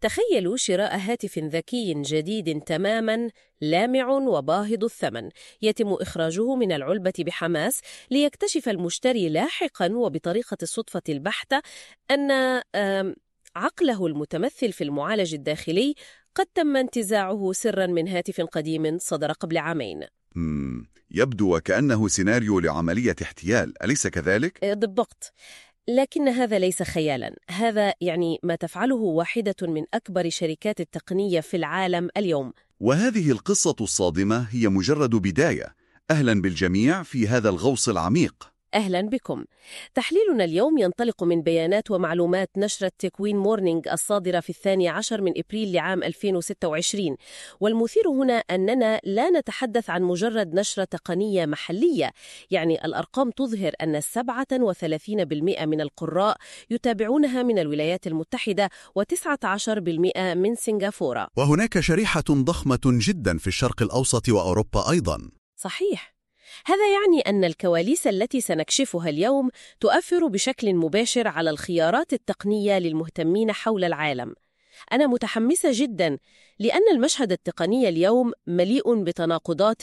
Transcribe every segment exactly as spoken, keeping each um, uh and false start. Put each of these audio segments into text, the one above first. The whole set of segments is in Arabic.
تخيلوا شراء هاتف ذكي جديد تماماً لامع وباهظ الثمن يتم إخراجه من العلبة بحماس ليكتشف المشتري لاحقاً وبطريقة الصدفة البحتة أن آم، عقله المتمثل في المعالج الداخلي قد تم انتزاعه سراً من هاتف قديم صدر قبل عامين. مم. يبدو وكأنه سيناريو لعملية احتيال، أليس كذلك؟ آه، بالضبط. لكن هذا ليس خيالاً، هذا يعني ما تفعله واحدة من أكبر شركات التقنية في العالم اليوم. وهذه القصة الصادمة هي مجرد بداية. أهلا بالجميع في هذا الغوص العميق. أهلاً بكم. تحليلنا اليوم ينطلق من بيانات ومعلومات نشرة تكوين مورنينج الصادرة في الثاني عشر من إبريل لعام ألفين وستة وعشرين، والمثير هنا أننا لا نتحدث عن مجرد نشرة تقنية محلية، يعني الأرقام تظهر أن سبعة وثلاثين بالمئة من القراء يتابعونها من الولايات المتحدة وتسعة عشر بالمئة من سنغافورة. وهناك شريحة ضخمة جدا في الشرق الأوسط وأوروبا أيضا. صحيح. هذا يعني أن الكواليس التي سنكشفها اليوم تؤثر بشكل مباشر على الخيارات التقنية للمهتمين حول العالم. أنا متحمسة جداً لأن المشهد التقني اليوم مليء بتناقضات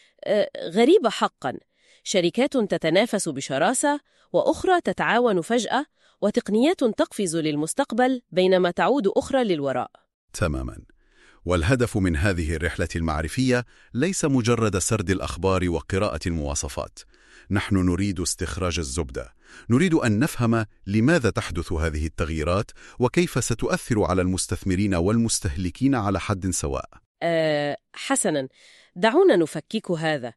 غريبة حقاً. شركات تتنافس بشراسة وأخرى تتعاون فجأة، وتقنيات تقفز للمستقبل بينما تعود أخرى للوراء. تماماً. والهدف من هذه الرحلة المعرفية ليس مجرد سرد الأخبار وقراءة المواصفات. نحن نريد استخراج الزبدة. نريد أن نفهم لماذا تحدث هذه التغييرات وكيف ستؤثر على المستثمرين والمستهلكين على حد سواء. أه حسناً، دعونا نفكك هذا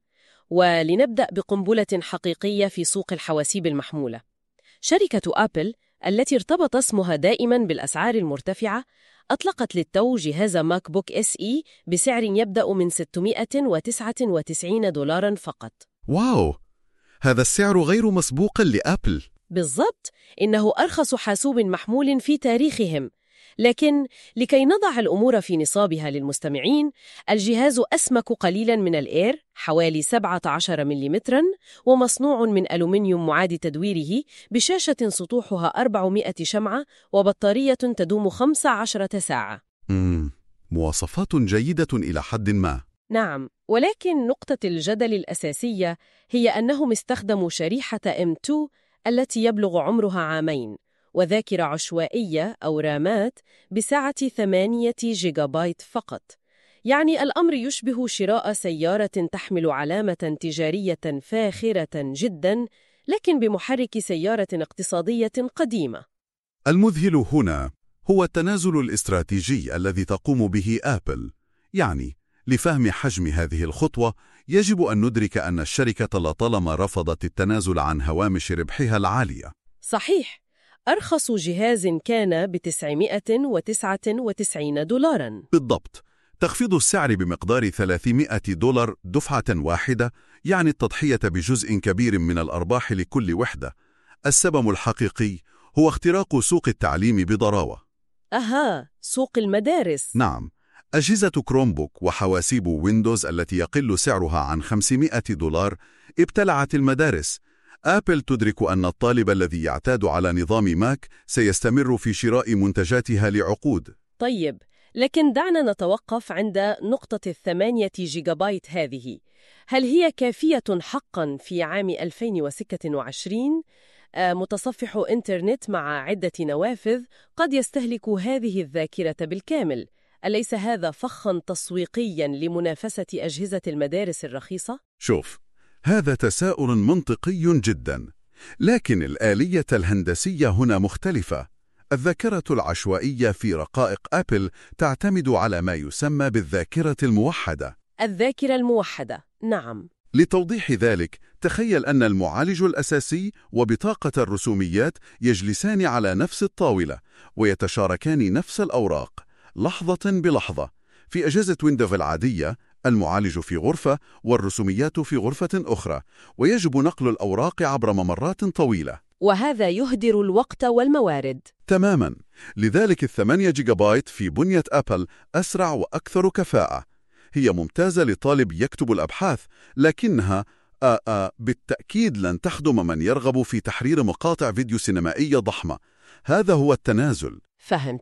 ولنبدأ بقنبلة حقيقية في سوق الحواسيب المحمولة. شركة أبل التي ارتبط اسمها دائماً بالأسعار المرتفعة أطلقت للتو جهاز ماك بوك اس اي بسعر يبدأ من ستمائة وتسعة وتسعين دولاراً فقط. واو! هذا السعر غير مسبوق لأبل. بالضبط، إنه أرخص حاسوب محمول في تاريخهم. لكن لكي نضع الأمور في نصابها للمستمعين، الجهاز أسمك قليلاً من الإير حوالي سبعة عشر مليمتراً، ومصنوع من ألومنيوم معاد تدويره، بشاشة سطوحها أربعمائة شمعة وبطارية تدوم خمس عشرة ساعة. مم. مواصفات جيدة إلى حد ما. نعم، ولكن نقطة الجدل الأساسية هي أنهم استخدموا شريحة إم تو التي يبلغ عمرها عامين، وذاكرة عشوائية أو رامات بسعة ثمانية جيجابايت فقط. يعني الأمر يشبه شراء سيارة تحمل علامة تجارية فاخرة جداً، لكن بمحرك سيارة اقتصادية قديمة. المذهل هنا هو التنازل الاستراتيجي الذي تقوم به آبل. يعني لفهم حجم هذه الخطوة يجب أن ندرك أن الشركة لطالما رفضت التنازل عن هوامش ربحها العالية. صحيح. أرخص جهاز كان بتسعمائة وتسعة وتسعين دولاراً. بالضبط. تخفيض السعر بمقدار ثلاثمائة دولار دفعة واحدة يعني التضحية بجزء كبير من الأرباح لكل وحدة. السبب الحقيقي هو اختراق سوق التعليم بضراوة. أها، سوق المدارس. نعم. أجهزة كرومبوك وحواسيب ويندوز التي يقل سعرها عن خمسمائة دولار ابتلعت المدارس. آبل تدرك أن الطالب الذي يعتاد على نظام ماك سيستمر في شراء منتجاتها لعقود. طيب، لكن دعنا نتوقف عند نقطة الثمانية جيجابايت هذه. هل هي كافية حقاً في عام ألفين وستة وعشرين؟ آه، متصفح إنترنت مع عدة نوافذ قد يستهلك هذه الذاكرة بالكامل. أليس هذا فخاً تسويقياً لمنافسة أجهزة المدارس الرخيصة؟ شوف، هذا تساؤل منطقي جدا، لكن الآلية الهندسية هنا مختلفة. الذاكرة العشوائية في رقائق أبل تعتمد على ما يسمى بالذاكرة الموحدة. الذاكرة الموحدة، نعم. لتوضيح ذلك، تخيل أن المعالج الأساسي وبطاقة الرسوميات يجلسان على نفس الطاولة ويتشاركان نفس الأوراق لحظة بلحظة. في أجهزة ويندوز العادية المعالج في غرفة والرسوميات في غرفة أخرى، ويجب نقل الأوراق عبر ممرات طويلة، وهذا يهدر الوقت والموارد. تماماً. لذلك الثمانية جيجابايت في بنية أبل أسرع وأكثر كفاءة. هي ممتازة لطالب يكتب الأبحاث، لكنها آآ آآ بالتأكيد لن تخدم من يرغب في تحرير مقاطع فيديو سينمائية ضخمة. هذا هو التنازل. فهمت.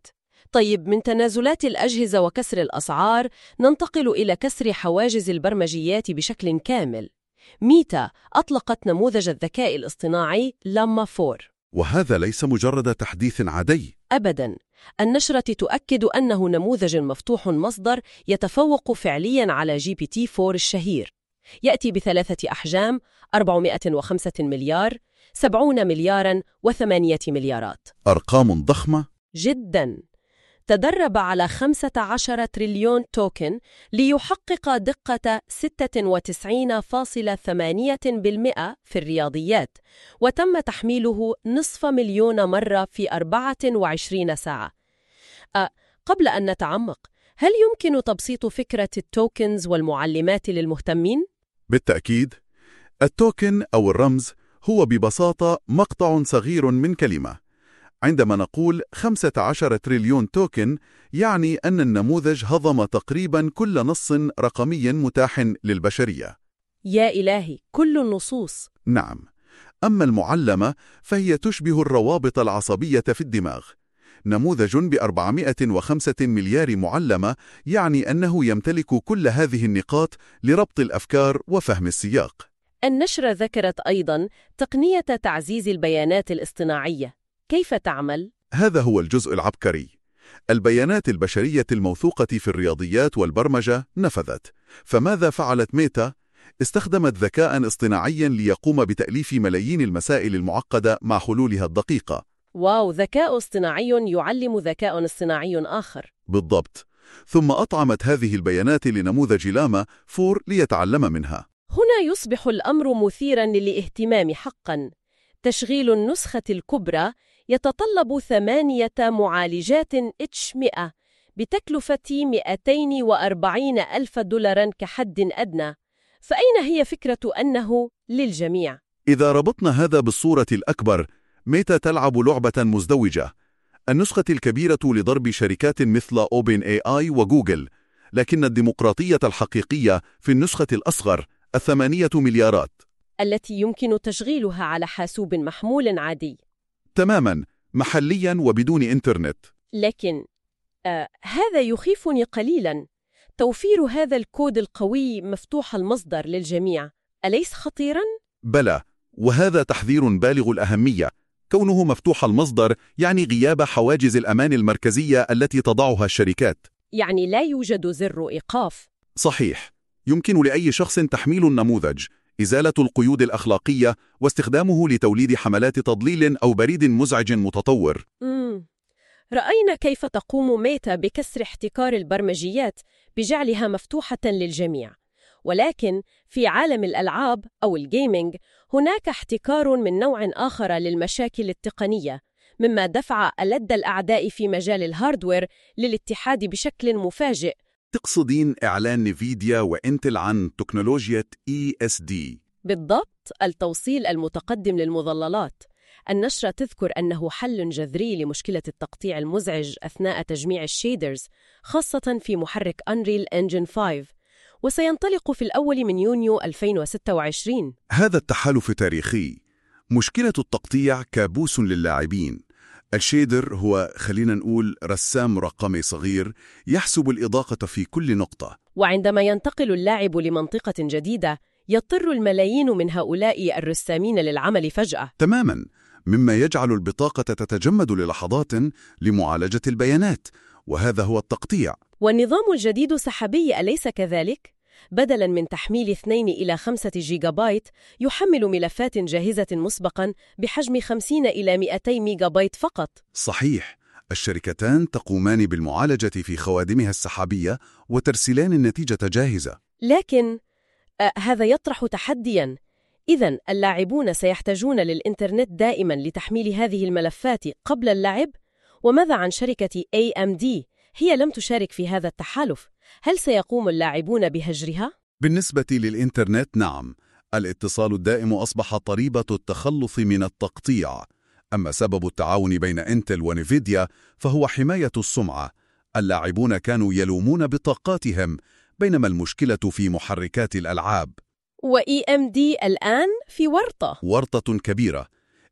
طيب، من تنازلات الأجهزة وكسر الأسعار ننتقل إلى كسر حواجز البرمجيات بشكل كامل. ميتا أطلقت نموذج الذكاء الاصطناعي لامما فور. وهذا ليس مجرد تحديث عادي. أبداً. النشرة تؤكد أنه نموذج مفتوح مصدر يتفوق فعلياً على جي بي تي فور الشهير. يأتي بثلاثة أحجام، أربعمائة وخمسة مليار، سبعين ملياراً وثمانية مليارات. أرقام ضخمة جداً. تدرب على خمسة عشر تريليون توكن ليحقق دقة ستة وتسعين فاصلة ثمانية بالمئة في الرياضيات، وتم تحميله نصف مليون مرة في أربعة وعشرين ساعة. أه قبل أن نتعمق، هل يمكن تبسيط فكرة التوكنز والمعلمات للمهتمين؟ بالتأكيد. التوكن أو الرمز هو ببساطة مقطع صغير من كلمة. عندما نقول خمسة عشر تريليون توكن، يعني أن النموذج هضم تقريباً كل نص رقمي متاح للبشرية. يا إلهي، كل النصوص! نعم. أما المعلمة فهي تشبه الروابط العصبية في الدماغ. نموذج بأربعمائة وخمسة مليار معلمة يعني أنه يمتلك كل هذه النقاط لربط الأفكار وفهم السياق. النشرة ذكرت أيضاً تقنية تعزيز البيانات الاصطناعية. كيف تعمل؟ هذا هو الجزء العبقري. البيانات البشرية الموثوقة في الرياضيات والبرمجة نفذت. فماذا فعلت ميتا؟ استخدمت ذكاء اصطناعيا ليقوم بتأليف ملايين المسائل المعقدة مع حلولها الدقيقة. واو، ذكاء اصطناعي يعلم ذكاء اصطناعي آخر. بالضبط. ثم أطعمت هذه البيانات لنموذج لاما فور ليتعلم منها. هنا يصبح الأمر مثيرا للاهتمام حقا. تشغيل النسخة الكبرى يتطلب ثمانية معالجات إتش مئة بتكلفة مئتين وأربعين ألف دولار كحد أدنى. فأين هي فكرة أنه للجميع؟ إذا ربطنا هذا بالصورة الأكبر، ميتا تلعب لعبة مزدوجة. النسخة الكبيرة لضرب شركات مثل أوبن إيه آي وجوجل، لكن الديمقراطية الحقيقية في النسخة الأصغر، الثمانية مليارات، التي يمكن تشغيلها على حاسوب محمول عادي. تماماً، محلياً وبدون إنترنت. لكن آه هذا يخيفني قليلاً. توفير هذا الكود القوي مفتوح المصدر للجميع أليس خطيراً؟ بلى، وهذا تحذير بالغ الأهمية. كونه مفتوح المصدر يعني غياب حواجز الأمان المركزية التي تضعها الشركات. يعني لا يوجد زر إيقاف. صحيح. يمكن لأي شخص تحميل النموذج، إزالة القيود الأخلاقية، واستخدامه لتوليد حملات تضليل أو بريد مزعج متطور. مم. رأينا كيف تقوم ميتا بكسر احتكار البرمجيات بجعلها مفتوحة للجميع. ولكن في عالم الألعاب أو الجيمينج هناك احتكار من نوع آخر للمشاكل التقنية، مما دفع ألد الأعداء في مجال الهاردوير للاتحاد بشكل مفاجئ. تقصدين إعلان نيفيديا وإنتل عن تكنولوجيا إي إس دي؟ بالضبط، التوصيل المتقدم للمظللات. النشرة تذكر أنه حل جذري لمشكلة التقطيع المزعج أثناء تجميع الشيدرز، خاصة في محرك أنريل إنجن خمسة، وسينطلق في الأول من يونيو ألفين وستة وعشرين. هذا التحالف تاريخي. مشكلة التقطيع كابوس للاعبين. الشيدر هو، خلينا نقول، رسام رقمي صغير يحسب الإضاءة في كل نقطة. وعندما ينتقل اللاعب لمنطقة جديدة، يضطر الملايين من هؤلاء الرسامين للعمل فجأة. تماماً، مما يجعل البطاقة تتجمد للحظات لمعالجة البيانات، وهذا هو التقطيع. والنظام الجديد سحابي أليس كذلك؟ بدلاً من تحميل اثنين إلى خمسة جيجا بايت، يحمل ملفات جاهزة مسبقاً بحجم خمسين إلى مئتي ميجا بايت فقط. صحيح. الشركتان تقومان بالمعالجة في خوادمها السحابية وترسلان النتيجة جاهزة. لكن آه هذا يطرح تحدياً. إذن اللاعبون سيحتاجون للإنترنت دائماً لتحميل هذه الملفات قبل اللعب؟ وماذا عن شركة إيه إم دي؟ هي لم تشارك في هذا التحالف. هل سيقوم اللاعبون بهجرها؟ بالنسبة للإنترنت، نعم. الاتصال الدائم أصبح طريبة التخلص من التقطيع. أما سبب التعاون بين إنتل ونيفيديا فهو حماية السمعة. اللاعبون كانوا يلومون بطاقاتهم، بينما المشكلة في محركات الألعاب. و إيه إم دي الآن في ورطة. ورطة كبيرة.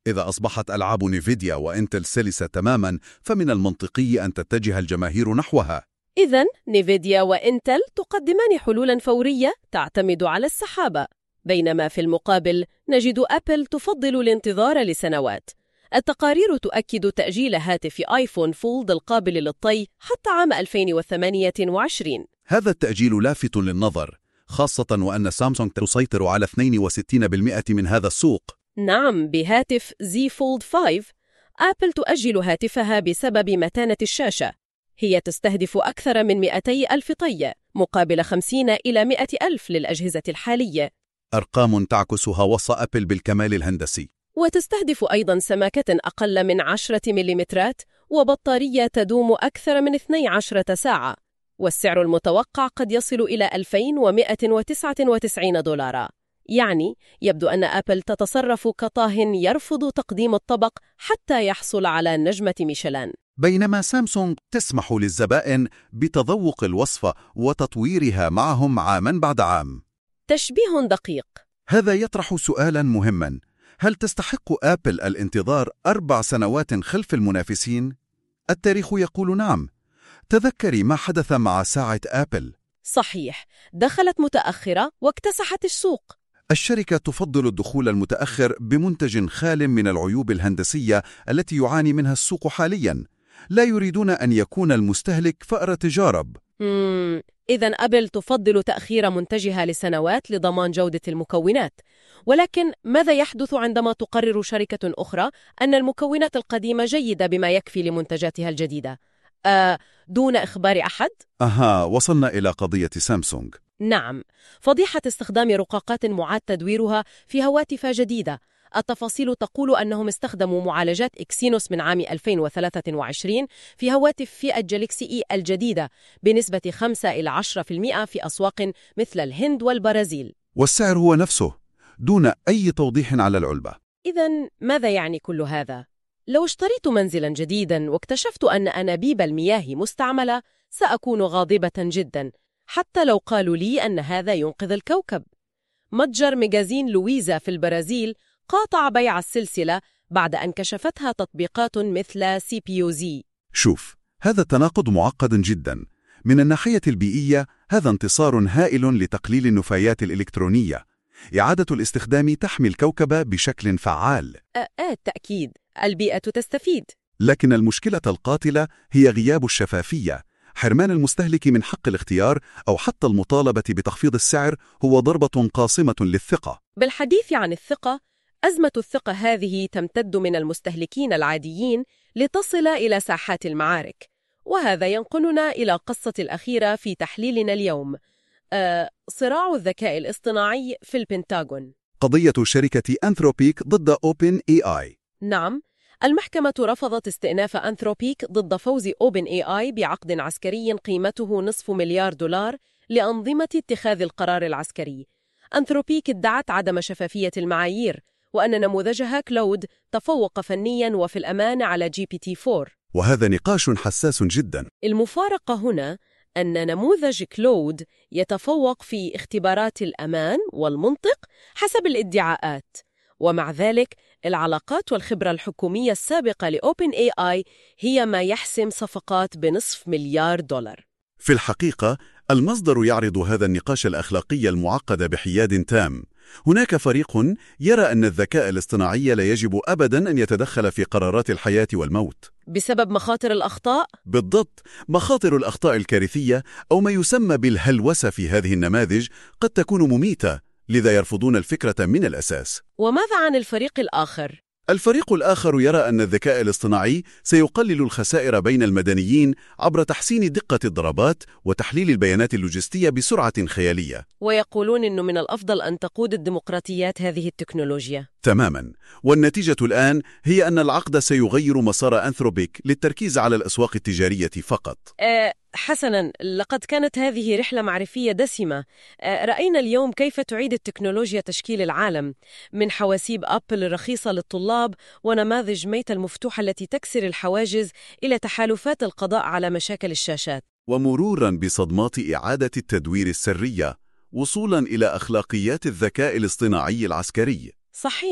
إذا أصبحت ألعاب نيفيديا وإنتل سلسة تماماً، فمن المنطقي أن تتجه الجماهير نحوها. إذن نيفيديا وإنتل تقدمان حلولاً فورية تعتمد على السحابة، بينما في المقابل نجد أبل تفضل الانتظار لسنوات. التقارير تؤكد تأجيل هاتف آيفون فولد القابل للطي حتى عام ألفين وثمانية وعشرين. هذا التأجيل لافت للنظر، خاصة وأن سامسونج تسيطر على اثنين وستين بالمئة من هذا السوق. نعم، بهاتف زي فولد خمسة آبل تؤجل هاتفها بسبب متانة الشاشة. هي تستهدف أكثر من مئتي ألف طي مقابل خمسين إلى مئة ألف للأجهزة الحالية، أرقام تعكس هوس أبل بالكمال الهندسي. وتستهدف أيضاً سماكة أقل من عشرة مليمترات وبطارية تدوم أكثر من اثنتي عشرة ساعة، والسعر المتوقع قد يصل إلى ألفين ومئة وتسعة وتسعين دولارا. يعني يبدو أن أبل تتصرف كطاه يرفض تقديم الطبق حتى يحصل على نجمة ميشلان، بينما سامسونج تسمح للزبائن بتذوق الوصفة وتطويرها معهم عاماً بعد عام. تشبيه دقيق. هذا يطرح سؤالاً مهماً: هل تستحق آبل الانتظار أربع سنوات خلف المنافسين؟ التاريخ يقول نعم. تذكري ما حدث مع ساعة آبل. صحيح، دخلت متأخرة واكتسحت السوق. الشركة تفضل الدخول المتأخر بمنتج خال من العيوب الهندسية التي يعاني منها السوق حالياً. لا يريدون أن يكون المستهلك فأر تجارب. مم. إذن أبل تفضل تأخير منتجها لسنوات لضمان جودة المكونات. ولكن ماذا يحدث عندما تقرر شركة أخرى أن المكونات القديمة جيدة بما يكفي لمنتجاتها الجديدة؟ آه دون إخبار أحد؟ أها، وصلنا إلى قضية سامسونج. نعم، فضيحة استخدام رقاقات معاد تدويرها في هواتف جديدة. التفاصيل تقول أنهم استخدموا معالجات إكسينوس من عام ألفين وثلاثة وعشرين في هواتف فئة جالكسي إي الجديدة بنسبة خمسة إلى عشرة بالمئة في أسواق مثل الهند والبرازيل. والسعر هو نفسه دون أي توضيح على العلبة. إذن ماذا يعني كل هذا؟ لو اشتريت منزلاً جديداً واكتشفت أن أنابيب المياه مستعملة، سأكون غاضبة جداً، حتى لو قالوا لي أن هذا ينقذ الكوكب. متجر ميجازين لويزا في البرازيل قاطع بيع السلسلة بعد أن كشفتها تطبيقات مثل سي بي يو زي. شوف، هذا تناقض معقد جدا. من الناحية البيئية هذا انتصار هائل لتقليل النفايات الإلكترونية. إعادة الاستخدام تحمي الكوكب بشكل فعال. آه تأكيد، البيئة تستفيد. لكن المشكلة القاتلة هي غياب الشفافية. حرمان المستهلك من حق الاختيار أو حتى المطالبة بتخفيض السعر هو ضربة قاصمة للثقة. بالحديث عن الثقة، أزمة الثقة هذه تمتد من المستهلكين العاديين لتصل إلى ساحات المعارك، وهذا ينقلنا إلى القصة الأخيرة في تحليلنا اليوم: آه، صراع الذكاء الاصطناعي في البنتاغون. قضية شركة أنثروبيك ضد أوبن إي آي. نعم، المحكمة رفضت استئناف أنثروبيك ضد فوز أوبن إي آي بعقد عسكري قيمته نصف مليار دولار لأنظمة اتخاذ القرار العسكري. أنثروبيك ادعت عدم شفافية المعايير، وأن نموذجها كلود تفوق فنياً وفي الأمان على جي بي تي فور. وهذا نقاش حساس جداً. المفارقة هنا أن نموذج كلود يتفوق في اختبارات الأمان والمنطق حسب الادعاءات، ومع ذلك العلاقات والخبرة الحكومية السابقة لأوبن إي آي هي ما يحسم صفقات بنصف مليار دولار. في الحقيقة المصدر يعرض هذا النقاش الأخلاقي المعقد بحياد تام. هناك فريق يرى أن الذكاء الاصطناعي لا يجب أبداً أن يتدخل في قرارات الحياة والموت بسبب مخاطر الأخطاء؟ بالضبط، مخاطر الأخطاء الكارثية أو ما يسمى بالهلوسة في هذه النماذج قد تكون مميتة، لذا يرفضون الفكرة من الأساس. وماذا عن الفريق الآخر؟ الفريق الآخر يرى أن الذكاء الاصطناعي سيقلل الخسائر بين المدنيين عبر تحسين دقة الضربات وتحليل البيانات اللوجستية بسرعة خيالية. ويقولون أنه من الأفضل أن تقود الديمقراطيات هذه التكنولوجيا. تماماً، والنتيجة الآن هي أن العقد سيغير مسار أنثروبيك للتركيز على الأسواق التجارية فقط. أه حسناً، لقد كانت هذه رحلة معرفية دسمة. أه رأينا اليوم كيف تعيد التكنولوجيا تشكيل العالم، من حواسيب أبل الرخيصة للطلاب ونماذج ميتا المفتوحة التي تكسر الحواجز إلى تحالفات القضاء على مشاكل الشاشات، ومروراً بصدمات إعادة التدوير السرية، وصولاً إلى أخلاقيات الذكاء الاصطناعي العسكري. صحيح،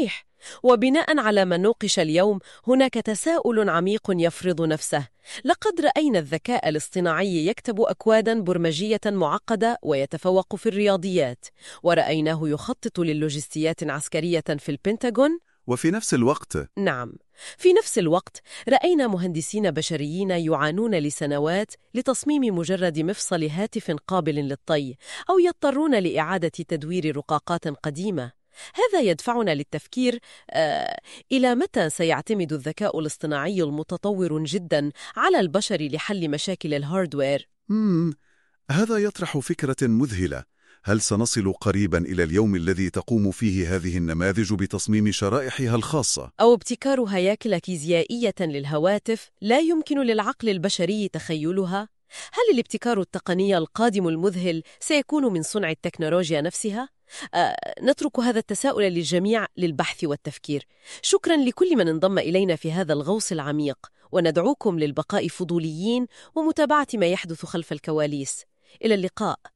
وبناء على ما نوقش اليوم، هناك تساؤل عميق يفرض نفسه. لقد رأينا الذكاء الاصطناعي يكتب أكوادا برمجية معقدة ويتفوق في الرياضيات، ورأيناه يخطط للوجستيات عسكرية في البنتاغون. وفي نفس الوقت نعم، في نفس الوقت رأينا مهندسين بشريين يعانون لسنوات لتصميم مجرد مفصل هاتف قابل للطي، أو يضطرون لإعادة تدوير رقاقات قديمة. هذا يدفعنا للتفكير آه إلى متى سيعتمد الذكاء الاصطناعي المتطور جدا على البشر لحل مشاكل الهاردوير؟ مم. هذا يطرح فكرة مذهلة. هل سنصل قريبا إلى اليوم الذي تقوم فيه هذه النماذج بتصميم شرائحها الخاصة؟ أو ابتكار هياكل فيزيائية للهواتف لا يمكن للعقل البشري تخيلها؟ هل الابتكار التقني القادم المذهل سيكون من صنع التكنولوجيا نفسها؟ آه، نترك هذا التساؤل للجميع للبحث والتفكير. شكرا لكل من انضم إلينا في هذا الغوص العميق، وندعوكم للبقاء فضوليين ومتابعة ما يحدث خلف الكواليس. إلى اللقاء.